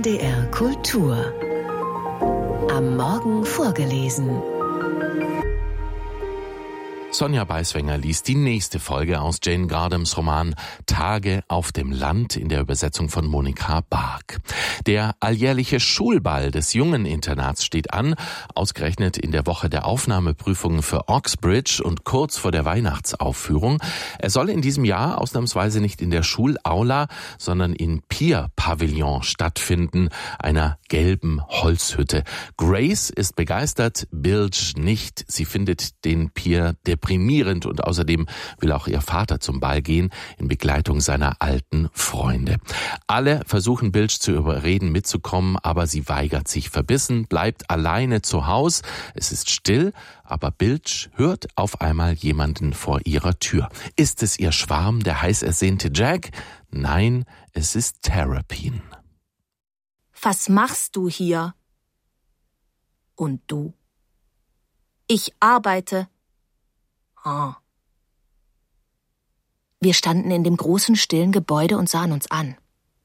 NDR Kultur. Am Morgen vorgelesen. Sonja Beiswenger liest die nächste Folge aus Jane Gardams Roman Tage auf dem Land in der Übersetzung von Monika Bark. Der alljährliche Schulball des Jungeninternats steht an, ausgerechnet in der Woche der Aufnahmeprüfungen für Oxbridge und kurz vor der Weihnachtsaufführung. Er soll in diesem Jahr ausnahmsweise nicht in der Schulaula, sondern in Pier Pavillon stattfinden, einer gelben Holzhütte. Grace ist begeistert, Bilge nicht. Sie findet den Pier deprimierend und außerdem will auch ihr Vater zum Ball gehen, in Begleitung seiner alten Freunde. Alle versuchen Bilge zu überreden, mitzukommen, aber sie weigert sich verbissen, bleibt alleine zu Hause. Es ist still, aber Bilge hört auf einmal jemanden vor ihrer Tür. Ist es ihr Schwarm, der heiß ersehnte Jack? Nein, es ist Terrapin. Was machst du hier? Und du? Ich arbeite. Oh. Wir standen in dem großen, stillen Gebäude und sahen uns an.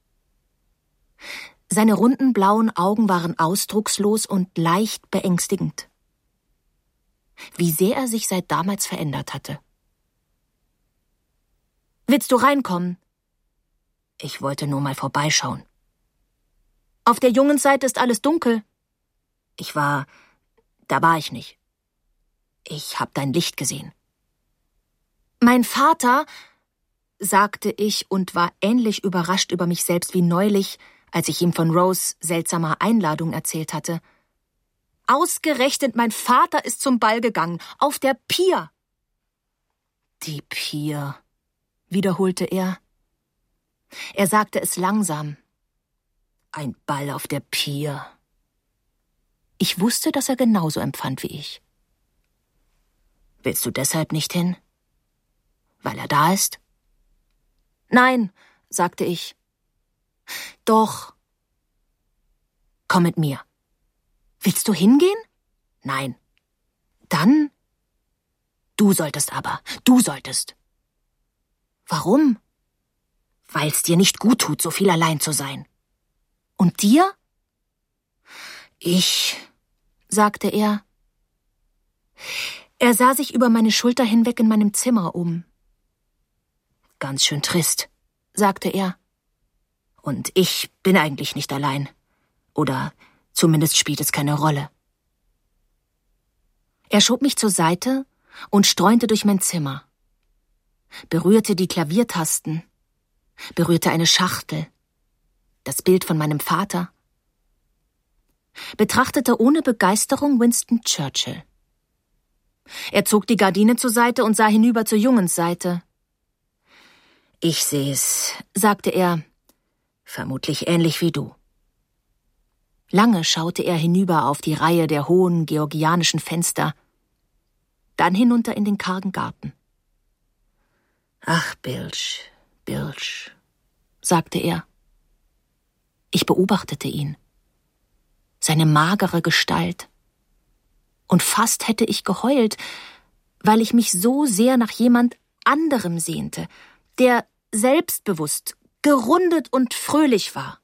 Seine runden, blauen Augen waren ausdruckslos und leicht beängstigend. Wie sehr er sich seit damals verändert hatte. Willst du reinkommen? Ich wollte nur mal vorbeischauen. Auf der Jungenseite ist alles dunkel. Da war ich nicht. Ich hab dein Licht gesehen. Mein Vater, sagte ich und war ähnlich überrascht über mich selbst wie neulich, als ich ihm von Rose' seltsamer Einladung erzählt hatte. Ausgerechnet mein Vater ist zum Ball gegangen, auf der Pier. Die Pier, wiederholte er. Er sagte es langsam. Ein Ball auf der Pier. Ich wusste, dass er genauso empfand wie ich. Willst du deshalb nicht hin? Weil er da ist? Nein, sagte ich. Doch. Komm mit mir. Willst du hingehen? Nein. Dann? Du solltest. Warum? Weil's dir nicht gut tut, so viel allein zu sein. Und dir? Ich, sagte er. Er sah sich über meine Schulter hinweg in meinem Zimmer um. Ganz schön trist, sagte er. Und ich bin eigentlich nicht allein. Oder zumindest spielt es keine Rolle. Er schob mich zur Seite und streunte durch mein Zimmer. Berührte die Klaviertasten, berührte eine Schachtel, das Bild von meinem Vater, betrachtete ohne Begeisterung Winston Churchill. Er zog die Gardine zur Seite und sah hinüber zur Jungensseite. Ich seh's, sagte er, vermutlich ähnlich wie du. Lange schaute er hinüber auf die Reihe der hohen georgianischen Fenster, dann hinunter in den kargen Garten. Ach, Bilge, sagte er. Ich beobachtete ihn. Seine magere Gestalt. Und fast hätte ich geheult, weil ich mich so sehr nach jemand anderem sehnte, der selbstbewusst, gerundet und fröhlich war.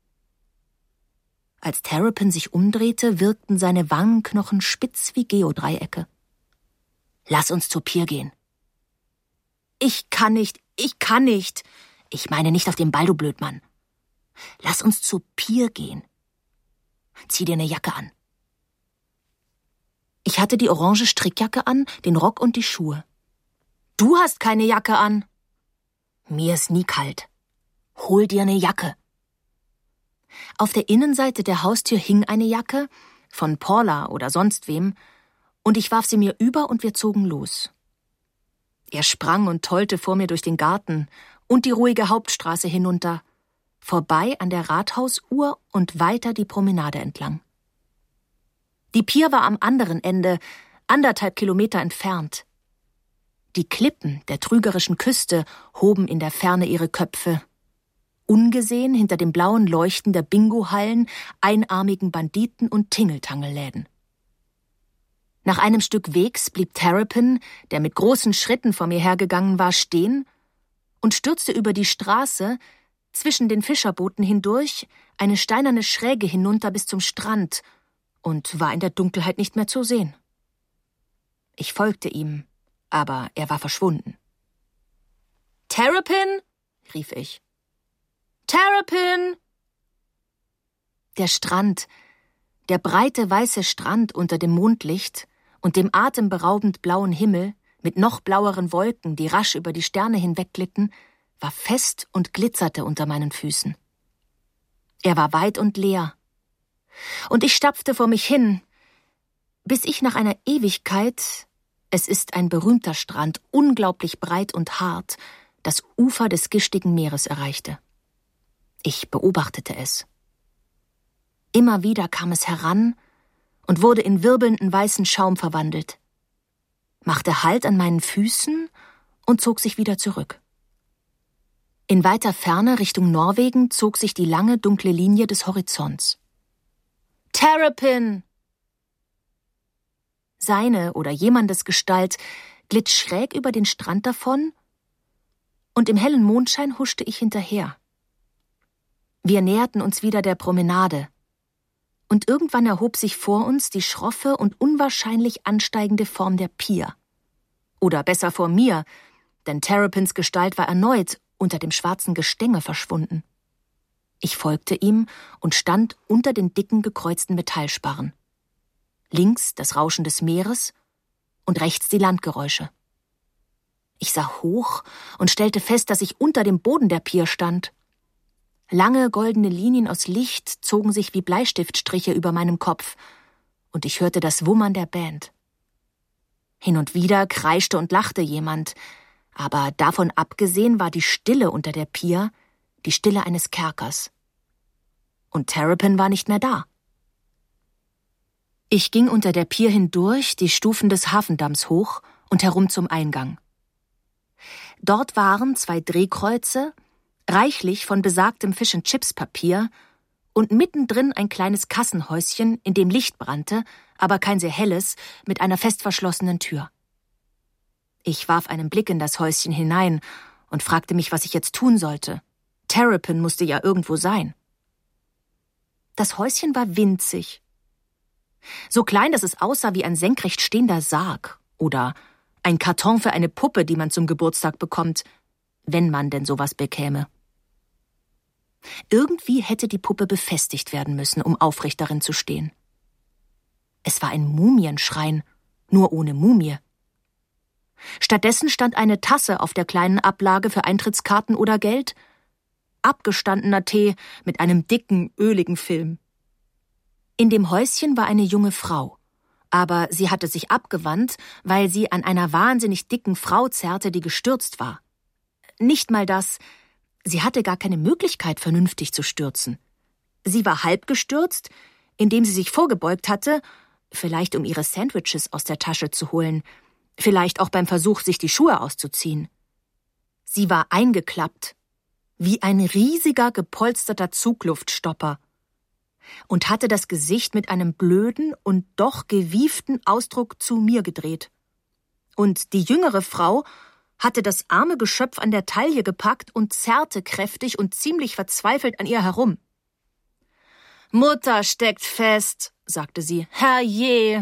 Als Terrapin sich umdrehte, wirkten seine Wangenknochen spitz wie Geodreiecke. Lass uns zur Pier gehen. Ich kann nicht. Ich meine nicht auf den Ball, du Blödmann. Lass uns zur Pier gehen. Zieh dir eine Jacke an. Ich hatte die orange Strickjacke an, den Rock und die Schuhe. Du hast keine Jacke an. Mir ist nie kalt. Hol dir eine Jacke. Auf der Innenseite der Haustür hing eine Jacke, von Paula oder sonst wem, und ich warf sie mir über und wir zogen los. Er sprang und tollte vor mir durch den Garten und die ruhige Hauptstraße hinunter, vorbei an der Rathausuhr und weiter die Promenade entlang. Die Pier war am anderen Ende, 1,5 Kilometer entfernt. Die Klippen der trügerischen Küste hoben in der Ferne ihre Köpfe. Ungesehen hinter dem blauen Leuchten der Bingo-Hallen, einarmigen Banditen und Tingeltangelläden. Nach einem Stück Wegs blieb Terrapin, der mit großen Schritten vor mir hergegangen war, stehen und stürzte über die Straße, zwischen den Fischerbooten hindurch, eine steinerne Schräge hinunter bis zum Strand und war in der Dunkelheit nicht mehr zu sehen. Ich folgte ihm, aber er war verschwunden. »Terrapin«, rief ich. »Terrapin!« Der Strand, der breite weiße Strand unter dem Mondlicht und dem atemberaubend blauen Himmel mit noch blaueren Wolken, die rasch über die Sterne hinwegglitten, war fest und glitzerte unter meinen Füßen. Er war weit und leer. Und ich stapfte vor mich hin, bis ich nach einer Ewigkeit, es ist ein berühmter Strand, unglaublich breit und hart, das Ufer des gischigen Meeres erreichte. Ich beobachtete es. Immer wieder kam es heran und wurde in wirbelnden weißen Schaum verwandelt, machte Halt an meinen Füßen und zog sich wieder zurück. In weiter Ferne Richtung Norwegen zog sich die lange, dunkle Linie des Horizonts. »Terrapin!« Seine oder jemandes Gestalt glitt schräg über den Strand davon, und im hellen Mondschein huschte ich hinterher. Wir näherten uns wieder der Promenade, und irgendwann erhob sich vor uns die schroffe und unwahrscheinlich ansteigende Form der Pier. Oder besser vor mir, denn Terrapins Gestalt war erneut unter dem schwarzen Gestänge verschwunden. Ich folgte ihm und stand unter den dicken, gekreuzten Metallsparren. Links das Rauschen des Meeres und rechts die Landgeräusche. Ich sah hoch und stellte fest, dass ich unter dem Boden der Pier stand. Lange goldene Linien aus Licht zogen sich wie Bleistiftstriche über meinem Kopf, und ich hörte das Wummern der Band. Hin und wieder kreischte und lachte jemand, aber davon abgesehen war die Stille unter der Pier die Stille eines Kerkers. Und Terrapin war nicht mehr da. Ich ging unter der Pier hindurch, die Stufen des Hafendamms hoch und herum zum Eingang. Dort waren 2 Drehkreuze, reichlich von besagtem Fish-and-Chips-Papier und mittendrin ein kleines Kassenhäuschen, in dem Licht brannte, aber kein sehr helles, mit einer fest verschlossenen Tür. Ich warf einen Blick in das Häuschen hinein und fragte mich, was ich jetzt tun sollte. Terrapin musste ja irgendwo sein. Das Häuschen war winzig. So klein, dass es aussah wie ein senkrecht stehender Sarg oder ein Karton für eine Puppe, die man zum Geburtstag bekommt, wenn man denn sowas bekäme. Irgendwie hätte die Puppe befestigt werden müssen, um aufrecht darin zu stehen. Es war ein Mumienschrein, nur ohne Mumie. Stattdessen stand eine Tasse auf der kleinen Ablage für Eintrittskarten oder Geld, abgestandener Tee mit einem dicken, öligen Film. In dem Häuschen war eine junge Frau, aber sie hatte sich abgewandt, weil sie an einer wahnsinnig dicken Frau zerrte, die gestürzt war. Nicht mal das, sie hatte gar keine Möglichkeit, vernünftig zu stürzen. Sie war halb gestürzt, indem sie sich vorgebeugt hatte, vielleicht um ihre Sandwiches aus der Tasche zu holen, vielleicht auch beim Versuch, sich die Schuhe auszuziehen. Sie war eingeklappt, wie ein riesiger, gepolsterter Zugluftstopper, und hatte das Gesicht mit einem blöden und doch gewieften Ausdruck zu mir gedreht. Und die jüngere Frau hatte das arme Geschöpf an der Taille gepackt und zerrte kräftig und ziemlich verzweifelt an ihr herum. »Mutter steckt fest«, sagte sie. »Herrje!«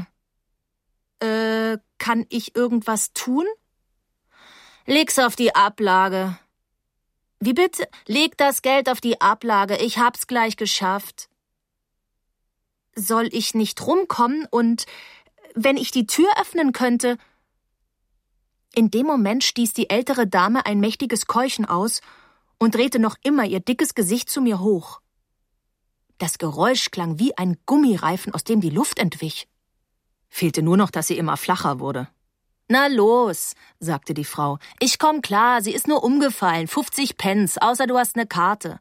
»Kann ich irgendwas tun?« »Leg's auf die Ablage.« »Wie bitte?« »Leg das Geld auf die Ablage, ich hab's gleich geschafft.« »Soll ich nicht rumkommen und, wenn ich die Tür öffnen könnte?« In dem Moment stieß die ältere Dame ein mächtiges Keuchen aus und drehte noch immer ihr dickes Gesicht zu mir hoch. Das Geräusch klang wie ein Gummireifen, aus dem die Luft entwich. Fehlte nur noch, dass sie immer flacher wurde. »Na los«, sagte die Frau, »ich komm klar, sie ist nur umgefallen, 50 Pence, außer du hast eine Karte.«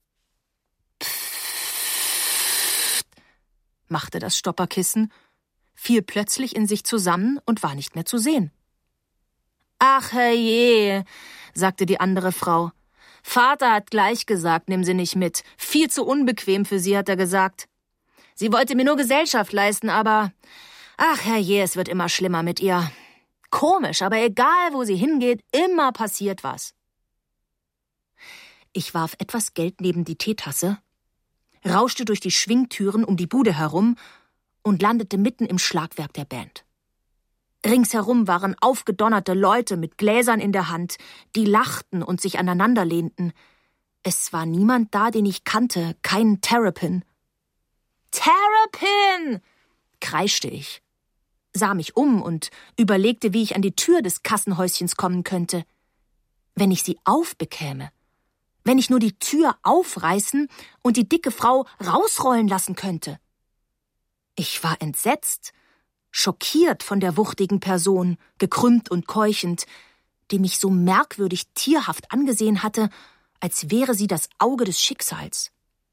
Pfft, machte das Stopperkissen, fiel plötzlich in sich zusammen und war nicht mehr zu sehen. »Ach herrje«, sagte die andere Frau. »Vater hat gleich gesagt, nimm sie nicht mit. Viel zu unbequem für sie, hat er gesagt. Sie wollte mir nur Gesellschaft leisten, aber... Ach herrje, es wird immer schlimmer mit ihr. Komisch, aber egal, wo sie hingeht, immer passiert was.« Ich warf etwas Geld neben die Teetasse, rauschte durch die Schwingtüren um die Bude herum und landete mitten im Schlagwerk der Band. Ringsherum waren aufgedonnerte Leute mit Gläsern in der Hand, die lachten und sich aneinander lehnten. Es war niemand da, den ich kannte, kein Terrapin. »Terrapin!« kreischte ich, sah mich um und überlegte, wie ich an die Tür des Kassenhäuschens kommen könnte. Wenn ich sie aufbekäme, wenn ich nur die Tür aufreißen und die dicke Frau rausrollen lassen könnte. Ich war entsetzt, schockiert von der wuchtigen Person, gekrümmt und keuchend, die mich so merkwürdig tierhaft angesehen hatte, als wäre sie das Auge des Schicksals.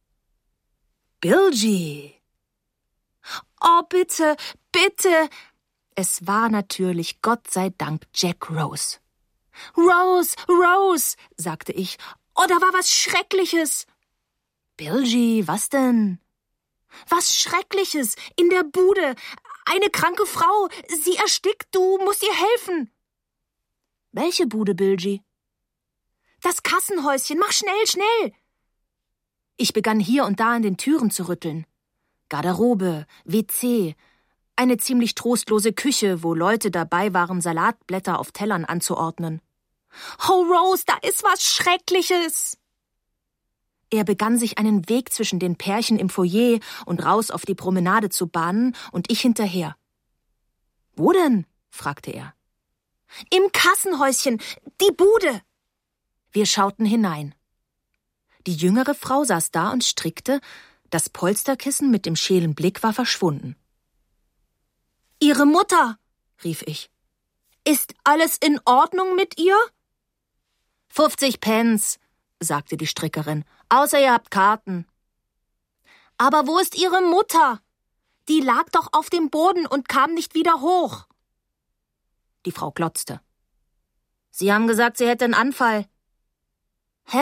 »Bilgie!« »Oh, bitte, bitte!« Es war natürlich, Gott sei Dank, Jack Rose. »Rose, Rose«, sagte ich, »oh, da war was Schreckliches!« »Bilgie, was denn?« »Was Schreckliches, in der Bude. Eine kranke Frau, sie erstickt, du musst ihr helfen.« »Welche Bude, Bilgie?« »Das Kassenhäuschen, mach schnell, schnell!« Ich begann hier und da an den Türen zu rütteln. Garderobe, WC, eine ziemlich trostlose Küche, wo Leute dabei waren, Salatblätter auf Tellern anzuordnen. »Oh, Rose, da ist was Schreckliches!« Er begann sich einen Weg zwischen den Pärchen im Foyer und raus auf die Promenade zu bahnen, und ich hinterher. »Wo denn?« fragte er. »Im Kassenhäuschen, die Bude!« Wir schauten hinein. Die jüngere Frau saß da und strickte, das Polsterkissen mit dem schälen Blick war verschwunden. »Ihre Mutter«, rief ich. »Ist alles in Ordnung mit ihr?« 50 Pence«, sagte die Strickerin, »außer ihr habt Karten.« »Aber wo ist Ihre Mutter? Die lag doch auf dem Boden und kam nicht wieder hoch.« Die Frau glotzte. »Sie haben gesagt, sie hätte einen Anfall.« »Hä?«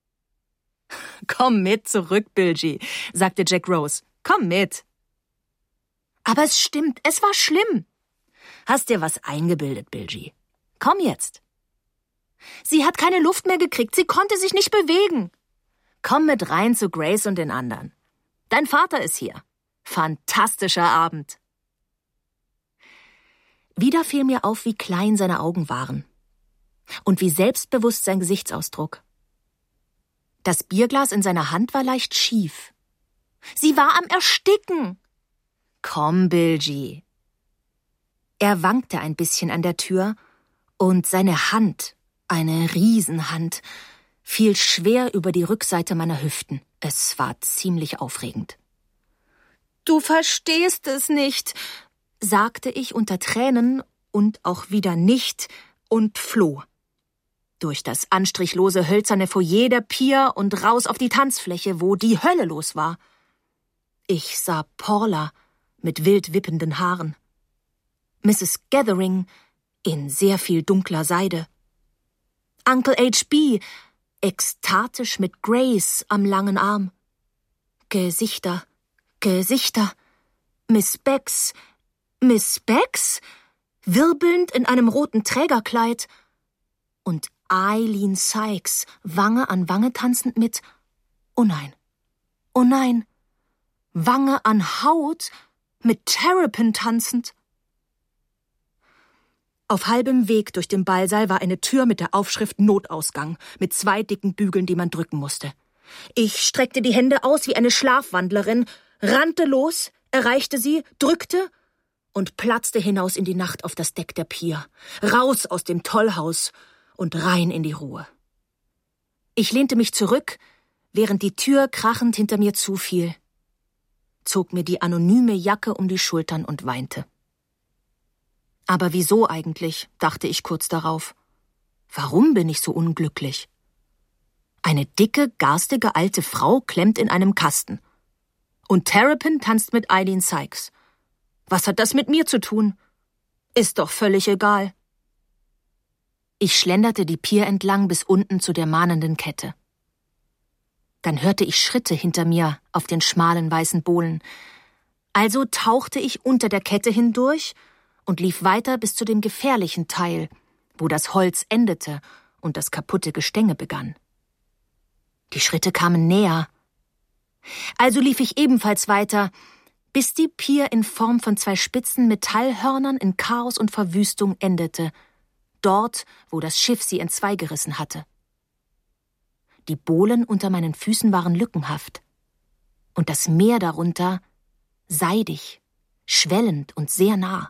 »Komm mit zurück, Bilgie«, sagte Jack Rose. »Komm mit.« »Aber es stimmt, es war schlimm.« »Hast dir was eingebildet, Bilgie. Komm jetzt.« »Sie hat keine Luft mehr gekriegt, sie konnte sich nicht bewegen.« »Komm mit rein zu Grace und den anderen. Dein Vater ist hier. Fantastischer Abend.« Wieder fiel mir auf, wie klein seine Augen waren. Und wie selbstbewusst sein Gesichtsausdruck. Das Bierglas in seiner Hand war leicht schief. Sie war am Ersticken. »Komm, Bilgie.« Er wankte ein bisschen an der Tür, und seine Hand, eine Riesenhand, fiel schwer über die Rückseite meiner Hüften. Es war ziemlich aufregend. »Du verstehst es nicht«, sagte ich unter Tränen und auch wieder nicht und floh. Durch das anstrichlose hölzerne Foyer der Pier und raus auf die Tanzfläche, wo die Hölle los war. Ich sah Paula mit wild wippenden Haaren, Mrs. Gathering in sehr viel dunkler Seide, Uncle H.B. ekstatisch mit Grace am langen Arm. Gesichter, Gesichter, Miss Becks, wirbelnd in einem roten Trägerkleid, und Eileen Sykes, Wange an Wange tanzend mit, oh nein, Wange an Haut mit Terrapin tanzend. Auf halbem Weg durch den Ballsaal war eine Tür mit der Aufschrift Notausgang, mit 2 dicken Bügeln, die man drücken musste. Ich streckte die Hände aus wie eine Schlafwandlerin, rannte los, erreichte sie, drückte und platzte hinaus in die Nacht auf das Deck der Pier, raus aus dem Tollhaus und rein in die Ruhe. Ich lehnte mich zurück, während die Tür krachend hinter mir zufiel, zog mir die anonyme Jacke um die Schultern und weinte. Aber wieso eigentlich, dachte ich kurz darauf. Warum bin ich so unglücklich? Eine dicke, garstige alte Frau klemmt in einem Kasten. Und Terrapin tanzt mit Eileen Sykes. Was hat das mit mir zu tun? Ist doch völlig egal. Ich schlenderte die Pier entlang bis unten zu der mahnenden Kette. Dann hörte ich Schritte hinter mir auf den schmalen weißen Bohlen. Also tauchte ich unter der Kette hindurch und lief weiter bis zu dem gefährlichen Teil, wo das Holz endete und das kaputte Gestänge begann. Die Schritte kamen näher. Also lief ich ebenfalls weiter, bis die Pier in Form von 2 spitzen Metallhörnern in Chaos und Verwüstung endete, dort, wo das Schiff sie entzwei gerissen hatte. Die Bohlen unter meinen Füßen waren lückenhaft und das Meer darunter seidig, schwellend und sehr nah.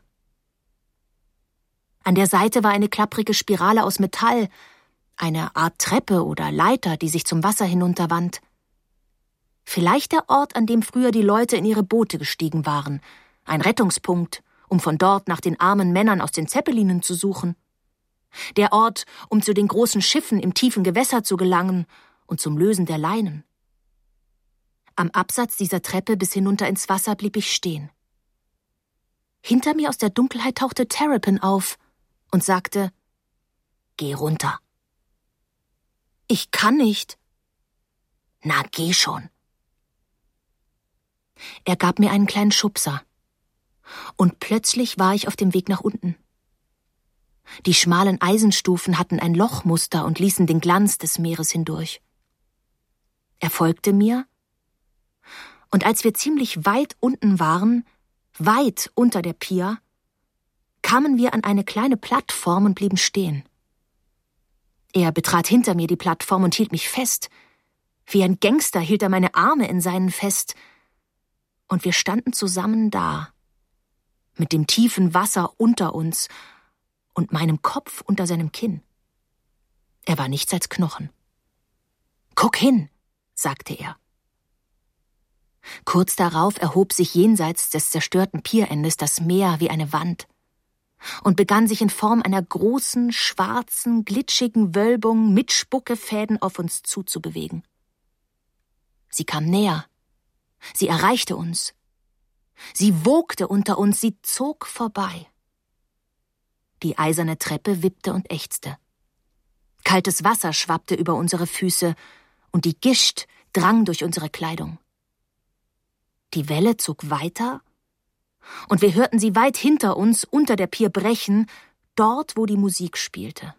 An der Seite war eine klapprige Spirale aus Metall, eine Art Treppe oder Leiter, die sich zum Wasser hinunterwand. Vielleicht der Ort, an dem früher die Leute in ihre Boote gestiegen waren, ein Rettungspunkt, um von dort nach den armen Männern aus den Zeppelinen zu suchen. Der Ort, um zu den großen Schiffen im tiefen Gewässer zu gelangen und zum Lösen der Leinen. Am Absatz dieser Treppe bis hinunter ins Wasser blieb ich stehen. Hinter mir aus der Dunkelheit tauchte Terrapin auf und sagte: »Geh runter.« »Ich kann nicht.« »Na, geh schon.« Er gab mir einen kleinen Schubser. Und plötzlich war ich auf dem Weg nach unten. Die schmalen Eisenstufen hatten ein Lochmuster und ließen den Glanz des Meeres hindurch. Er folgte mir, und als wir ziemlich weit unten waren, weit unter der Pier, kamen wir an eine kleine Plattform und blieben stehen. Er betrat hinter mir die Plattform und hielt mich fest. Wie ein Gangster hielt er meine Arme in seinen fest. Und wir standen zusammen da, mit dem tiefen Wasser unter uns und meinem Kopf unter seinem Kinn. Er war nichts als Knochen. »Guck hin«, sagte er. Kurz darauf erhob sich jenseits des zerstörten Pierendes das Meer wie eine Wand und begann sich in Form einer großen, schwarzen, glitschigen Wölbung mit Spuckefäden auf uns zuzubewegen. Sie kam näher. Sie erreichte uns. Sie wogte unter uns, sie zog vorbei. Die eiserne Treppe wippte und ächzte. Kaltes Wasser schwappte über unsere Füße und die Gischt drang durch unsere Kleidung. Die Welle zog weiter und wir hörten sie weit hinter uns unter der Pier brechen, dort, wo die Musik spielte.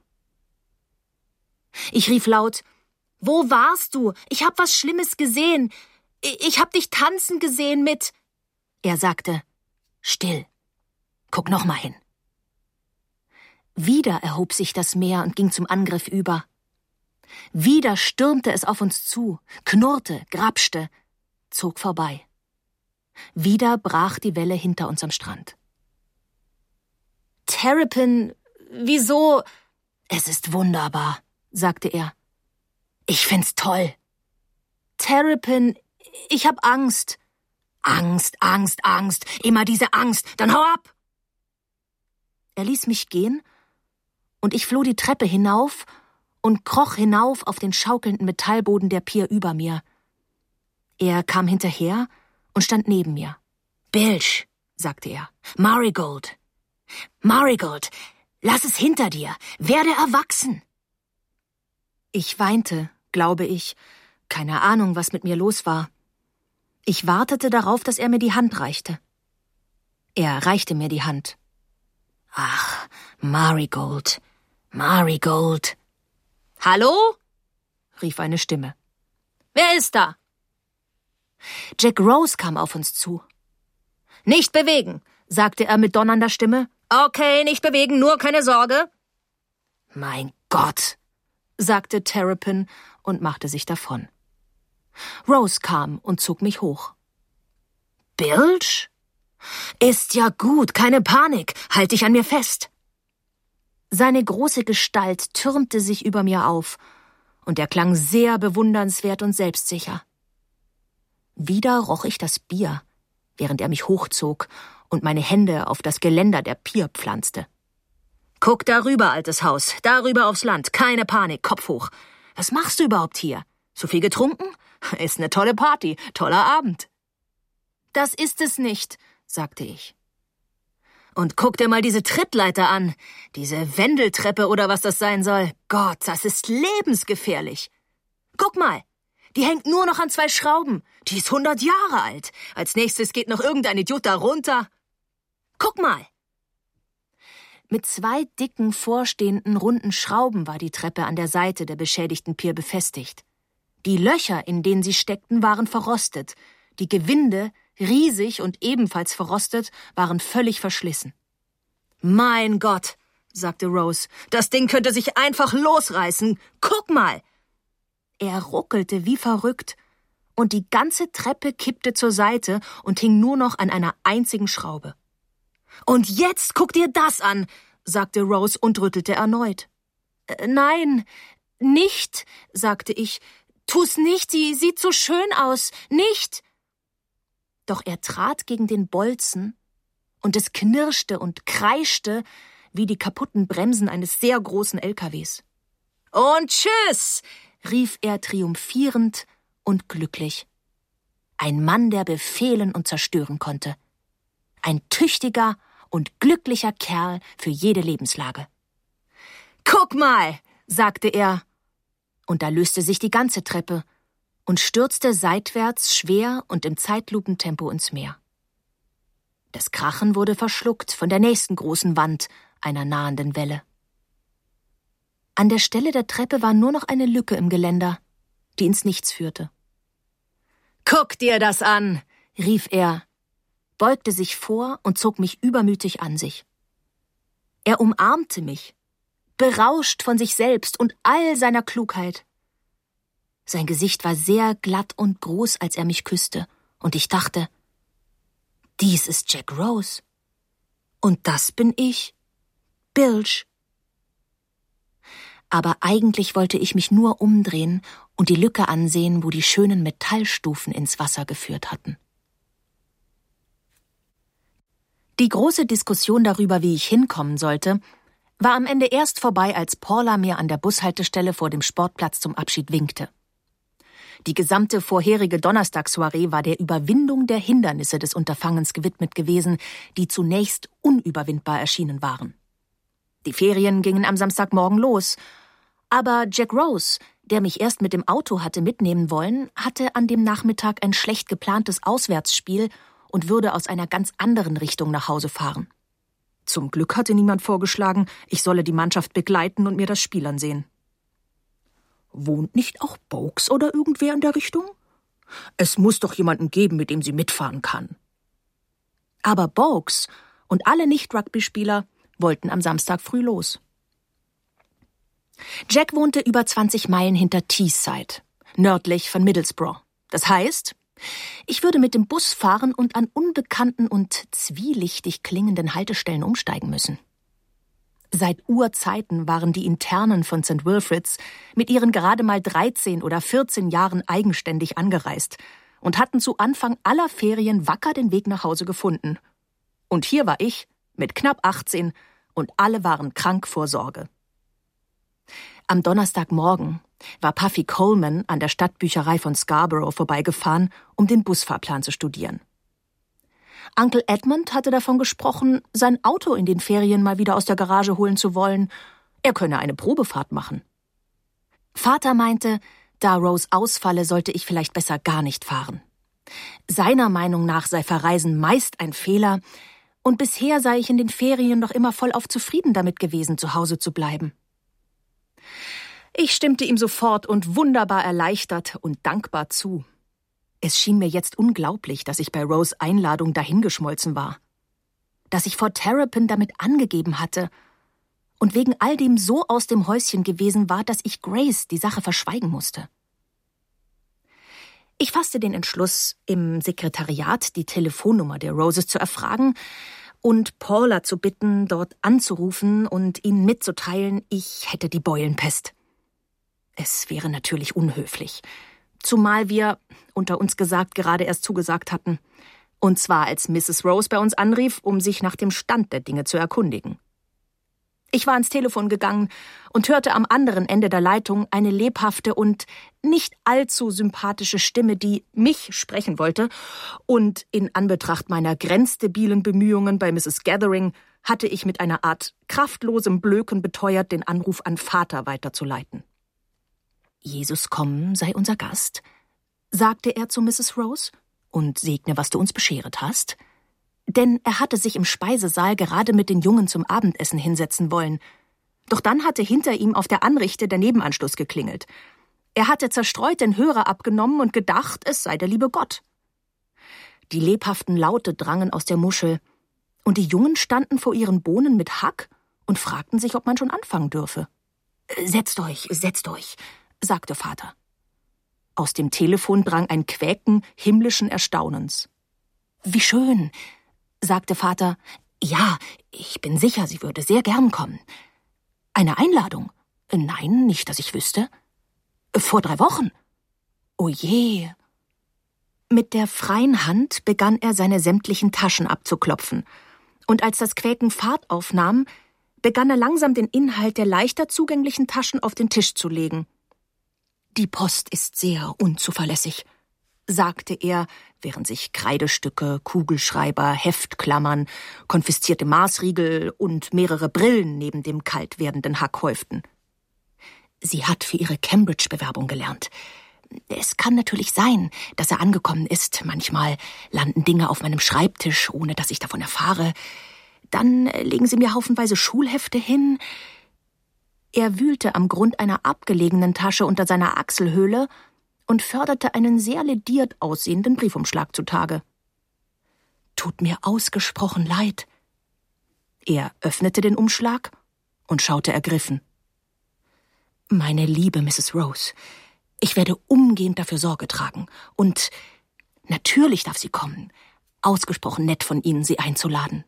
Ich rief laut: »Wo warst du? Ich hab was Schlimmes gesehen. Ich hab dich tanzen gesehen mit...« Er sagte: »Still. Guck noch mal hin.« Wieder erhob sich das Meer und ging zum Angriff über. Wieder stürmte es auf uns zu, knurrte, grapschte, zog vorbei. Wieder brach die Welle hinter uns am Strand. »Terrapin, wieso?« »Es ist wunderbar«, sagte er. »Ich find's toll.« »Terrapin, ich hab Angst.« »Angst, Angst, Angst, immer diese Angst, dann hau ab!« Er ließ mich gehen, und ich floh die Treppe hinauf und kroch hinauf auf den schaukelnden Metallboden der Pier über mir. Er kam hinterher und stand neben mir. »Bilge«, sagte er, »Marigold. Marigold, lass es hinter dir, werde erwachsen.« Ich weinte, glaube ich, keine Ahnung, was mit mir los war. Ich wartete darauf, dass er mir die Hand reichte. Er reichte mir die Hand. »Ach, Marigold, Marigold.« »Hallo?«, rief eine Stimme. »Wer ist da?« Jack Rose kam auf uns zu. »Nicht bewegen«, sagte er mit donnernder Stimme. »Okay, nicht bewegen, nur keine Sorge.« »Mein Gott«, sagte Terrapin und machte sich davon. Rose kam und zog mich hoch. »Bilge? Ist ja gut, keine Panik, halt dich an mir fest.« Seine große Gestalt türmte sich über mir auf, und er klang sehr bewundernswert und selbstsicher. Wieder roch ich das Bier, während er mich hochzog und meine Hände auf das Geländer der Pier pflanzte. »Guck darüber, altes Haus, darüber aufs Land, keine Panik, Kopf hoch. Was machst du überhaupt hier? Zu viel getrunken? Ist eine tolle Party, toller Abend.« »Das ist es nicht«, sagte ich. »Und guck dir mal diese Trittleiter an, diese Wendeltreppe oder was das sein soll. Gott, das ist lebensgefährlich. Guck mal, die hängt nur noch an 2 Schrauben. Die ist 100 Jahre alt. Als nächstes geht noch irgendein Idiot da runter. Guck mal.« Mit 2 dicken, vorstehenden, runden Schrauben war die Treppe an der Seite der beschädigten Pier befestigt. Die Löcher, in denen sie steckten, waren verrostet. Die Gewinde, riesig und ebenfalls verrostet, waren völlig verschlissen. »Mein Gott«, sagte Rose, »das Ding könnte sich einfach losreißen. Guck mal!« Er ruckelte wie verrückt, und die ganze Treppe kippte zur Seite und hing nur noch an einer einzigen Schraube. »Und jetzt guck dir das an«, sagte Rose und rüttelte erneut. »Nein, nicht«, sagte ich. »Tu's nicht, sie sieht so schön aus. Nicht!« Doch er trat gegen den Bolzen, und es knirschte und kreischte wie die kaputten Bremsen eines sehr großen LKWs. »Und tschüss«, rief er triumphierend und glücklich. Ein Mann, der befehlen und zerstören konnte. Ein tüchtiger und glücklicher Kerl für jede Lebenslage. »Guck mal«, sagte er, und da löste sich die ganze Treppe und stürzte seitwärts schwer und im Zeitlupentempo ins Meer. Das Krachen wurde verschluckt von der nächsten großen Wand einer nahenden Welle. An der Stelle der Treppe war nur noch eine Lücke im Geländer, die ins Nichts führte. »Guck dir das an«, rief er, beugte sich vor und zog mich übermütig an sich. Er umarmte mich, berauscht von sich selbst und all seiner Klugheit. Sein Gesicht war sehr glatt und groß, als er mich küsste, und ich dachte, dies ist Jack Rose. Und das bin ich, Bilge. Aber eigentlich wollte ich mich nur umdrehen und die Lücke ansehen, wo die schönen Metallstufen ins Wasser geführt hatten. Die große Diskussion darüber, wie ich hinkommen sollte, war am Ende erst vorbei, als Paula mir an der Bushaltestelle vor dem Sportplatz zum Abschied winkte. Die gesamte vorherige Donnerstagssoiree war der Überwindung der Hindernisse des Unterfangens gewidmet gewesen, die zunächst unüberwindbar erschienen waren. Die Ferien gingen am Samstagmorgen los, aber Jack Rose, der mich erst mit dem Auto hatte mitnehmen wollen, hatte an dem Nachmittag ein schlecht geplantes Auswärtsspiel und würde aus einer ganz anderen Richtung nach Hause fahren. Zum Glück hatte niemand vorgeschlagen, ich solle die Mannschaft begleiten und mir das Spiel ansehen. Wohnt nicht auch Boakes oder irgendwer in der Richtung? Es muss doch jemanden geben, mit dem sie mitfahren kann. Aber Boakes und alle Nicht-Rugby-Spieler wollten am Samstag früh los. Jack wohnte über 20 Meilen hinter Teesside, nördlich von Middlesbrough. Das heißt, ich würde mit dem Bus fahren und an unbekannten und zwielichtig klingenden Haltestellen umsteigen müssen. Seit Urzeiten waren die Internen von St. Wilfrids mit ihren gerade mal 13 oder 14 Jahren eigenständig angereist und hatten zu Anfang aller Ferien wacker den Weg nach Hause gefunden. Und hier war ich, mit knapp 18, und alle waren krank vor Sorge. Am Donnerstagmorgen war Puffy Coleman an der Stadtbücherei von Scarborough vorbeigefahren, um den Busfahrplan zu studieren. Onkel Edmund hatte davon gesprochen, sein Auto in den Ferien mal wieder aus der Garage holen zu wollen. Er könne eine Probefahrt machen. Vater meinte, da Rose ausfalle, sollte ich vielleicht besser gar nicht fahren. Seiner Meinung nach sei Verreisen meist ein Fehler, und bisher sei ich in den Ferien doch immer vollauf zufrieden damit gewesen, zu Hause zu bleiben. Ich stimmte ihm sofort und wunderbar erleichtert und dankbar zu. Es schien mir jetzt unglaublich, dass ich bei Rose' Einladung dahingeschmolzen war. Dass ich vor Terrapin damit angegeben hatte und wegen all dem so aus dem Häuschen gewesen war, dass ich Grace die Sache verschweigen musste. Ich fasste den Entschluss, im Sekretariat die Telefonnummer der Roses zu erfragen und Paula zu bitten, dort anzurufen und ihnen mitzuteilen, ich hätte die Beulenpest. Es wäre natürlich unhöflich, zumal wir, unter uns gesagt, gerade erst zugesagt hatten. Und zwar als Mrs. Rose bei uns anrief, um sich nach dem Stand der Dinge zu erkundigen. Ich war ans Telefon gegangen und hörte am anderen Ende der Leitung eine lebhafte und nicht allzu sympathische Stimme, die mich sprechen wollte, und in Anbetracht meiner grenzdebilen Bemühungen bei Mrs. Gathering hatte ich mit einer Art kraftlosem Blöken beteuert, den Anruf an Vater weiterzuleiten. »Jesus kommen sei unser Gast«, sagte er zu Mrs. Rose, »und segne, was du uns bescheret hast.« Denn er hatte sich im Speisesaal gerade mit den Jungen zum Abendessen hinsetzen wollen. Doch dann hatte hinter ihm auf der Anrichte der Nebenanschluss geklingelt. Er hatte zerstreut den Hörer abgenommen und gedacht, es sei der liebe Gott. Die lebhaften Laute drangen aus der Muschel, und die Jungen standen vor ihren Bohnen mit Hack und fragten sich, ob man schon anfangen dürfe. Setzt euch, sagte Vater. Aus dem Telefon drang ein Quäken himmlischen Erstaunens. Wie schön, sagte Vater. Ja, ich bin sicher, sie würde sehr gern kommen. Eine Einladung? Nein, nicht, dass ich wüsste. Vor 3 Wochen? Oh je. Mit der freien Hand begann er, seine sämtlichen Taschen abzuklopfen. Und als das Quäken Fahrt aufnahm, begann er langsam den Inhalt der leichter zugänglichen Taschen auf den Tisch zu legen. Die Post ist sehr unzuverlässig, sagte er, während sich Kreidestücke, Kugelschreiber, Heftklammern, konfiszierte Maßriegel und mehrere Brillen neben dem kalt werdenden Hack häuften. Sie hat für ihre Cambridge-Bewerbung gelernt. Es kann natürlich sein, dass er angekommen ist. Manchmal landen Dinge auf meinem Schreibtisch, ohne dass ich davon erfahre. Dann legen sie mir haufenweise Schulhefte hin. Er wühlte am Grund einer abgelegenen Tasche unter seiner Achselhöhle und förderte einen sehr lediert aussehenden Briefumschlag zutage. »Tut mir ausgesprochen leid.« Er öffnete den Umschlag und schaute ergriffen. »Meine liebe Mrs. Rose, ich werde umgehend dafür Sorge tragen. Und natürlich darf sie kommen. Ausgesprochen nett von Ihnen, sie einzuladen.«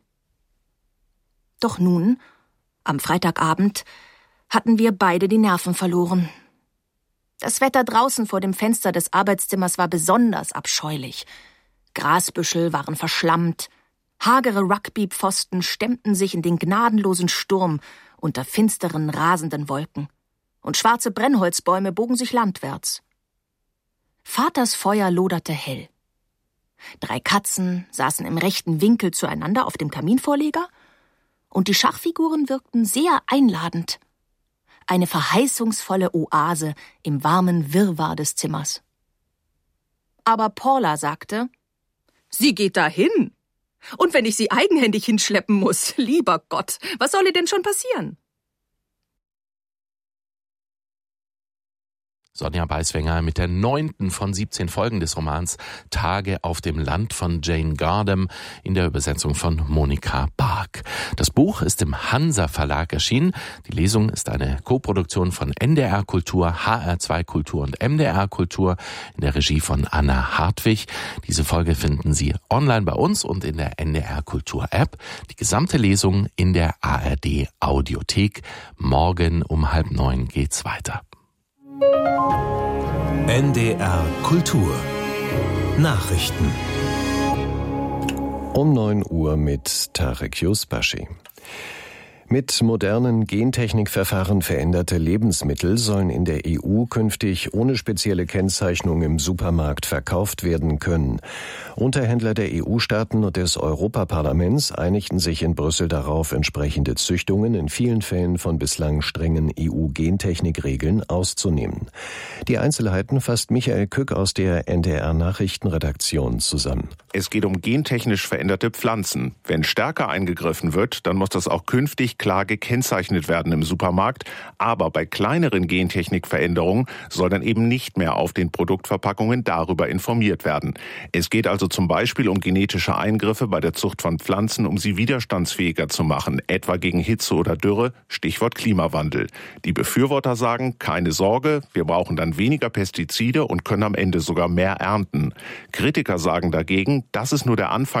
Doch nun, am Freitagabend, hatten wir beide die Nerven verloren. Das Wetter draußen vor dem Fenster des Arbeitszimmers war besonders abscheulich. Grasbüschel waren verschlammt, hagere Rugbypfosten stemmten sich in den gnadenlosen Sturm unter finsteren, rasenden Wolken, und schwarze Brennholzbäume bogen sich landwärts. Vaters Feuer loderte hell. 3 Katzen saßen im rechten Winkel zueinander auf dem Kaminvorleger, und die Schachfiguren wirkten sehr einladend. Eine verheißungsvolle Oase im warmen Wirrwarr des Zimmers. Aber Paula sagte, »Sie geht dahin. Und wenn ich sie eigenhändig hinschleppen muss, lieber Gott, was soll ihr denn schon passieren?« Sonja Beiswenger mit der 9. von 17 Folgen des Romans Tage auf dem Land von Jane Gardam in der Übersetzung von Monika Bark. Das Buch ist im Hansa Verlag erschienen. Die Lesung ist eine Koproduktion von NDR Kultur, HR2 Kultur und MDR Kultur in der Regie von Anna Hartwig. Diese Folge finden Sie online bei uns und in der NDR Kultur App. Die gesamte Lesung in der ARD Audiothek. Morgen um 8:30 geht's weiter. NDR Kultur Nachrichten um 9 Uhr mit Tarek Yusbashi. Mit modernen Gentechnikverfahren veränderte Lebensmittel sollen in der EU künftig ohne spezielle Kennzeichnung im Supermarkt verkauft werden können. Unterhändler der EU-Staaten und des Europaparlaments einigten sich in Brüssel darauf, entsprechende Züchtungen in vielen Fällen von bislang strengen EU-Gentechnikregeln auszunehmen. Die Einzelheiten fasst Michael Kück aus der NDR-Nachrichtenredaktion zusammen. Es geht um gentechnisch veränderte Pflanzen. Wenn stärker eingegriffen wird, dann muss das auch künftig klar gekennzeichnet werden im Supermarkt. Aber bei kleineren Gentechnikveränderungen soll dann eben nicht mehr auf den Produktverpackungen darüber informiert werden. Es geht also zum Beispiel um genetische Eingriffe bei der Zucht von Pflanzen, um sie widerstandsfähiger zu machen, etwa gegen Hitze oder Dürre, Stichwort Klimawandel. Die Befürworter sagen, keine Sorge, wir brauchen dann weniger Pestizide und können am Ende sogar mehr ernten. Kritiker sagen dagegen, das ist nur der Anfang